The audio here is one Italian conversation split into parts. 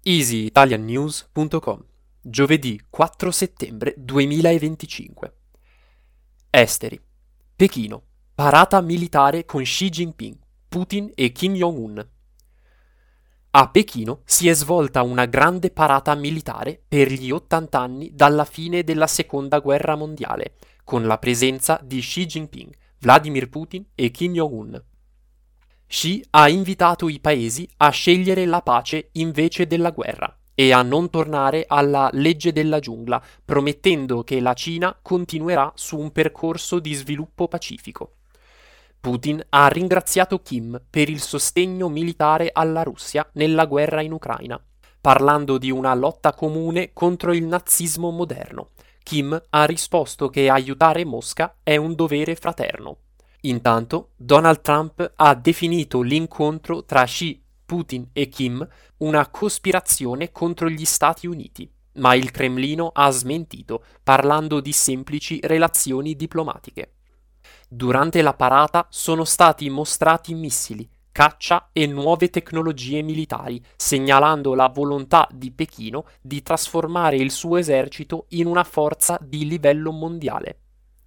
EasyItalianNews.com, giovedì 4 settembre 2025. Esteri. Pechino. Parata militare con Xi Jinping, Putin e Kim Jong-un. A Pechino si è svolta una grande parata militare per gli 80 anni dalla fine della Seconda Guerra Mondiale, con la presenza di Xi Jinping, Vladimir Putin e Kim Jong-un. Xi ha invitato i paesi a scegliere la pace invece della guerra e a non tornare alla legge della giungla, promettendo che la Cina continuerà su un percorso di sviluppo pacifico. Putin ha ringraziato Kim per il sostegno militare alla Russia nella guerra in Ucraina, parlando di una lotta comune contro il nazismo moderno. Kim ha risposto che aiutare Mosca è un dovere fraterno. Intanto, Donald Trump ha definito l'incontro tra Xi, Putin e Kim una cospirazione contro gli Stati Uniti, ma il Cremlino ha smentito, parlando di semplici relazioni diplomatiche. Durante la parata sono stati mostrati missili, caccia e nuove tecnologie militari, segnalando la volontà di Pechino di trasformare il suo esercito in una forza di livello mondiale.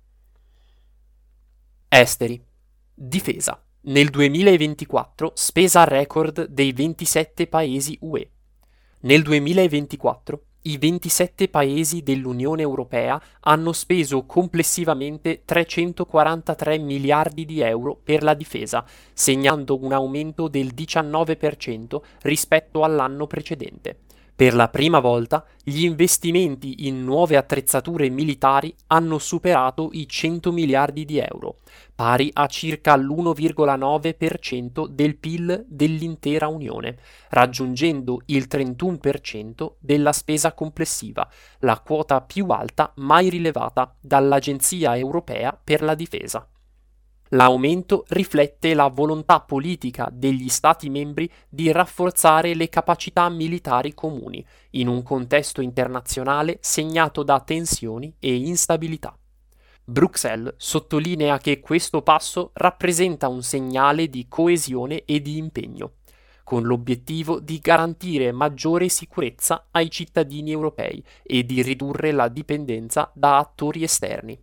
Esteri. Difesa. Nel 2024 spesa record dei 27 paesi UE. Nel 2024 i 27 paesi dell'Unione Europea hanno speso complessivamente 343 miliardi di euro per la difesa, segnando un aumento del 19% rispetto all'anno precedente. Per la prima volta gli investimenti in nuove attrezzature militari hanno superato i 100 miliardi di euro, pari a circa l'1,9% del PIL dell'intera Unione, raggiungendo il 31% della spesa complessiva, la quota più alta mai rilevata dall'Agenzia Europea per la Difesa. L'aumento riflette la volontà politica degli Stati membri di rafforzare le capacità militari comuni, in un contesto internazionale segnato da tensioni e instabilità. Bruxelles sottolinea che questo passo rappresenta un segnale di coesione e di impegno, con l'obiettivo di garantire maggiore sicurezza ai cittadini europei e di ridurre la dipendenza da attori esterni.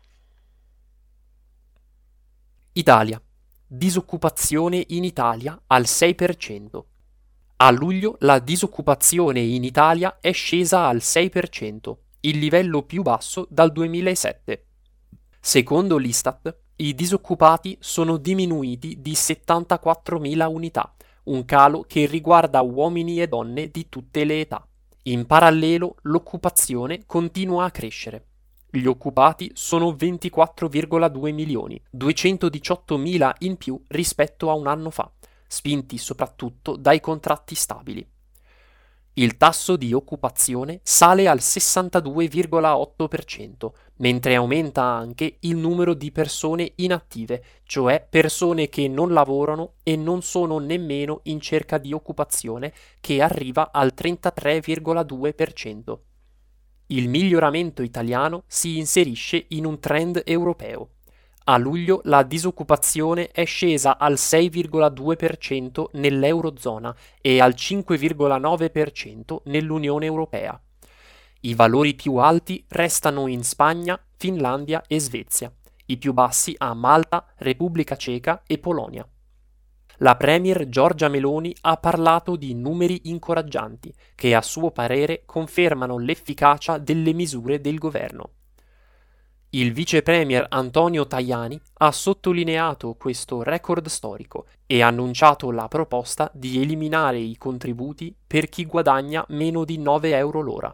Italia. Disoccupazione in Italia al 6%. A luglio la disoccupazione in Italia è scesa al 6%, il livello più basso dal 2007. Secondo l'Istat, i disoccupati sono diminuiti di 74.000 unità, un calo che riguarda uomini e donne di tutte le età. In parallelo, l'occupazione continua a crescere. Gli occupati sono 24,2 milioni, 218.000 in più rispetto a un anno fa, spinti soprattutto dai contratti stabili. Il tasso di occupazione sale al 62,8%, mentre aumenta anche il numero di persone inattive, cioè persone che non lavorano e non sono nemmeno in cerca di occupazione, che arriva al 33,2%. Il miglioramento italiano si inserisce in un trend europeo. A luglio la disoccupazione è scesa al 6,2% nell'Eurozona e al 5,9% nell'Unione Europea. I valori più alti restano in Spagna, Finlandia e Svezia, i più bassi a Malta, Repubblica Ceca e Polonia. La premier Giorgia Meloni ha parlato di numeri incoraggianti che a suo parere confermano l'efficacia delle misure del governo. Il vice premier Antonio Tajani ha sottolineato questo record storico e ha annunciato la proposta di eliminare i contributi per chi guadagna meno di 9 euro l'ora.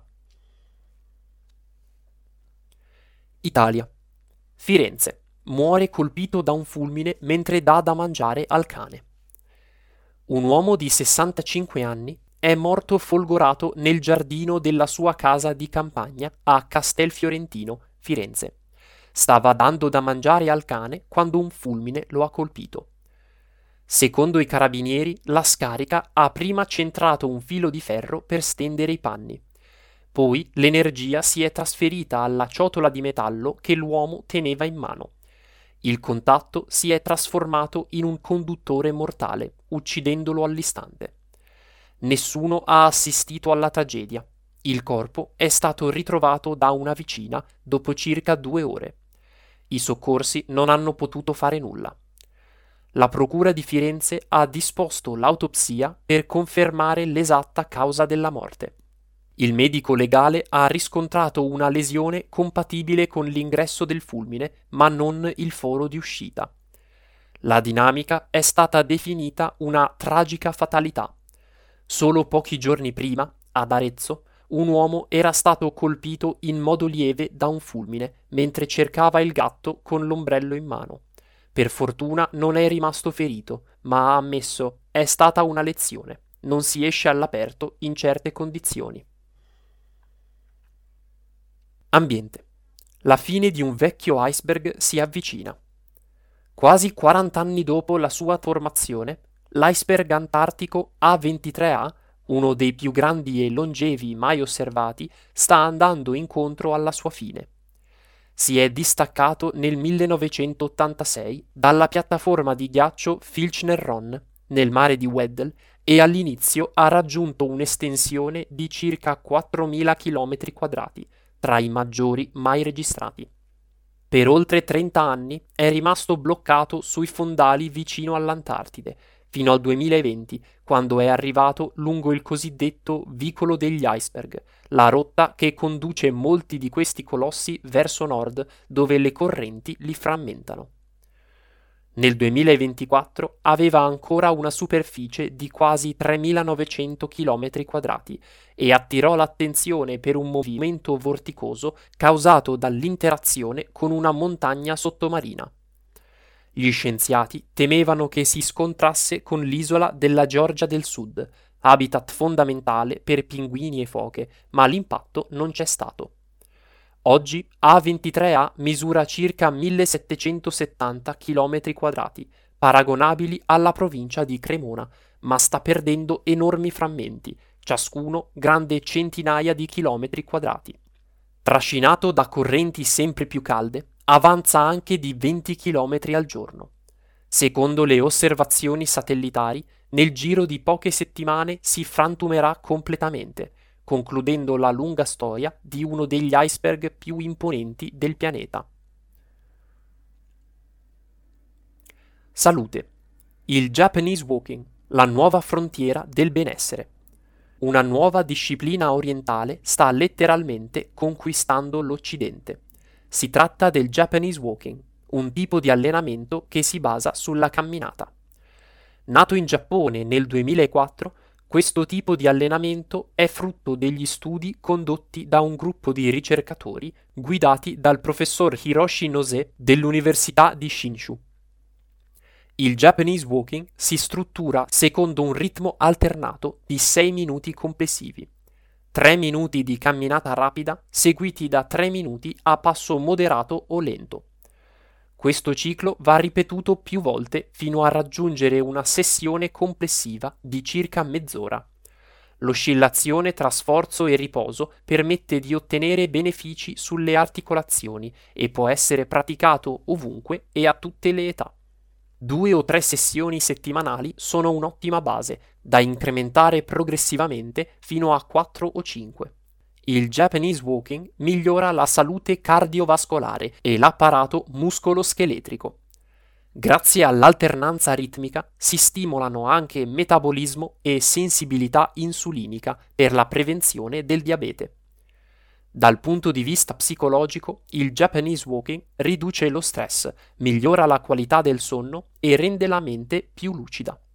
Italia. Firenze. Muore colpito da un fulmine mentre dà da mangiare al cane. Un uomo di 65 anni è morto folgorato nel giardino della sua casa di campagna a Castelfiorentino, Firenze. Stava dando da mangiare al cane quando un fulmine lo ha colpito. Secondo i carabinieri, la scarica ha prima centrato un filo di ferro per stendere i panni. Poi l'energia si è trasferita alla ciotola di metallo che l'uomo teneva in mano. Il contatto si è trasformato in un conduttore mortale, uccidendolo all'istante. Nessuno ha assistito alla tragedia. Il corpo è stato ritrovato da una vicina dopo circa 2 ore. I soccorsi non hanno potuto fare nulla. La procura di Firenze ha disposto l'autopsia per confermare l'esatta causa della morte. Il medico legale ha riscontrato una lesione compatibile con l'ingresso del fulmine, ma non il foro di uscita. La dinamica è stata definita una tragica fatalità. Solo pochi giorni prima, ad Arezzo, un uomo era stato colpito in modo lieve da un fulmine mentre cercava il gatto con l'ombrello in mano. Per fortuna non è rimasto ferito, ma ha ammesso: è stata una lezione. Non si esce all'aperto in certe condizioni. Ambiente. La fine di un vecchio iceberg si avvicina. Quasi 40 anni dopo la sua formazione, l'iceberg antartico A23A, uno dei più grandi e longevi mai osservati, sta andando incontro alla sua fine. Si è distaccato nel 1986 dalla piattaforma di ghiaccio Filchner-Ronne, nel mare di Weddell, e all'inizio ha raggiunto un'estensione di circa 4.000 km², tra i maggiori mai registrati. Per oltre 30 anni è rimasto bloccato sui fondali vicino all'Antartide, fino al 2020, quando è arrivato lungo il cosiddetto Vicolo degli Iceberg, la rotta che conduce molti di questi colossi verso nord, dove le correnti li frammentano. Nel 2024 aveva ancora una superficie di quasi 3.900 km² e attirò l'attenzione per un movimento vorticoso causato dall'interazione con una montagna sottomarina. Gli scienziati temevano che si scontrasse con l'isola della Georgia del Sud, habitat fondamentale per pinguini e foche, ma l'impatto non c'è stato. Oggi A23A misura circa 1770 km², paragonabili alla provincia di Cremona, ma sta perdendo enormi frammenti, ciascuno grande centinaia di km². Trascinato da correnti sempre più calde, avanza anche di 20 km al giorno. Secondo le osservazioni satellitari, nel giro di poche settimane si frantumerà completamente, concludendo la lunga storia di uno degli iceberg più imponenti del pianeta. Salute. Il Japanese Walking, la nuova frontiera del benessere. Una nuova disciplina orientale sta letteralmente conquistando l'Occidente. Si tratta del Japanese Walking, un tipo di allenamento che si basa sulla camminata. Nato in Giappone nel 2004, questo tipo di allenamento è frutto degli studi condotti da un gruppo di ricercatori guidati dal professor Hiroshi Nose dell'Università di Shinshu. Il Japanese Walking si struttura secondo un ritmo alternato di 6 minuti complessivi. 3 minuti di camminata rapida seguiti da 3 minuti a passo moderato o lento. Questo ciclo va ripetuto più volte fino a raggiungere una sessione complessiva di circa mezz'ora. L'oscillazione tra sforzo e riposo permette di ottenere benefici sulle articolazioni e può essere praticato ovunque e a tutte le età. 2 o 3 sessioni settimanali sono un'ottima base, da incrementare progressivamente fino a 4 o 5. Il Japanese Walking migliora la salute cardiovascolare e l'apparato muscolo-scheletrico. Grazie all'alternanza ritmica si stimolano anche metabolismo e sensibilità insulinica per la prevenzione del diabete. Dal punto di vista psicologico, il Japanese Walking riduce lo stress, migliora la qualità del sonno e rende la mente più lucida.